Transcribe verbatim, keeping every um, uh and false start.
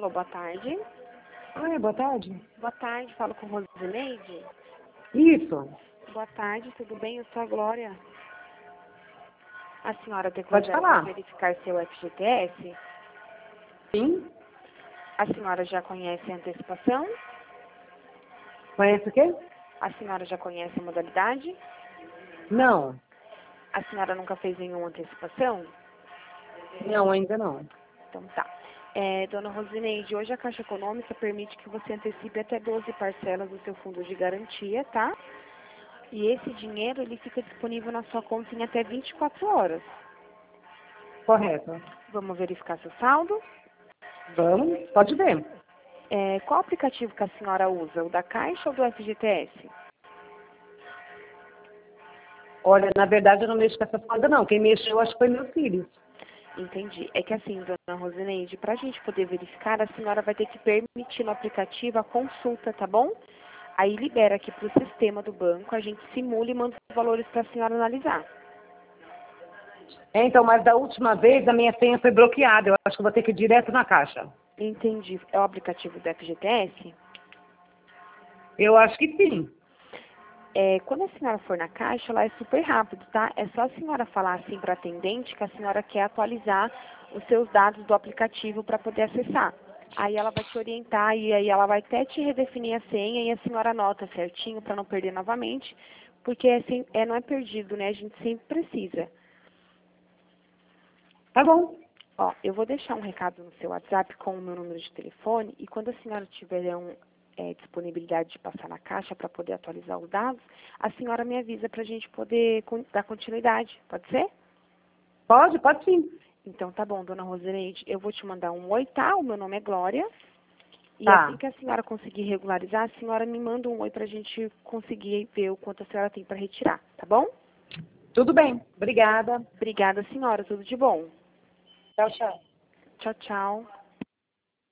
Alô, boa tarde. Ah, boa tarde. Boa tarde, falo com Rosineide. Isso. Boa tarde, tudo bem? Eu sou a Glória. A senhora tem Pode para falar. verificar seu F G T S? Sim. A senhora já conhece a antecipação? Conhece o quê? A senhora já conhece a modalidade? Não. A senhora nunca fez nenhuma antecipação? Não, ainda não. Então tá. É, dona Rosineide, hoje a Caixa Econômica permite que você antecipe até doze parcelas do seu fundo de garantia, tá? E esse dinheiro, ele fica disponível na sua conta em até vinte e quatro horas. Correto. Vamos verificar seu saldo? Vamos? Pode ver. É, qual aplicativo que a senhora usa? O da Caixa ou do F G T S? Olha, na verdade eu não mexo com essa coisa não. Quem mexeu acho que foi meus filhos. Entendi. É que assim, dona Rosineide, para a gente poder verificar, a senhora vai ter que permitir no aplicativo a consulta, tá bom? Aí libera aqui para o sistema do banco, a gente simula e manda os valores para a senhora analisar. É, então, mas da última vez a minha senha foi bloqueada. Eu acho que eu vou ter que ir direto na Caixa. Entendi. É o aplicativo do F G T S? Eu acho que sim. É, quando a senhora for na Caixa, lá é super rápido, tá? É só a senhora falar assim para a atendente que a senhora quer atualizar os seus dados do aplicativo para poder acessar. Aí ela vai te orientar e aí ela vai até te redefinir a senha e a senhora anota certinho para não perder novamente, porque é, sem- é, não é perdido, né? A gente sempre precisa. Tá bom. Ó, eu vou deixar um recado no seu WhatsApp com o meu número de telefone e quando a senhora tiver um, é, disponibilidade de passar na Caixa para poder atualizar os dados, a senhora me avisa para a gente poder con- dar continuidade. Pode ser? Pode, pode sim. Então tá bom, dona Rosineide. Eu vou te mandar um oi, tá? O meu nome é Glória. E Tá. assim que a senhora conseguir regularizar, a senhora me manda um oi para a gente conseguir ver o quanto a senhora tem para retirar, tá bom? Tudo bem. Obrigada. Obrigada, senhora. Tudo de bom. Tchau, tchau. Tchau, tchau.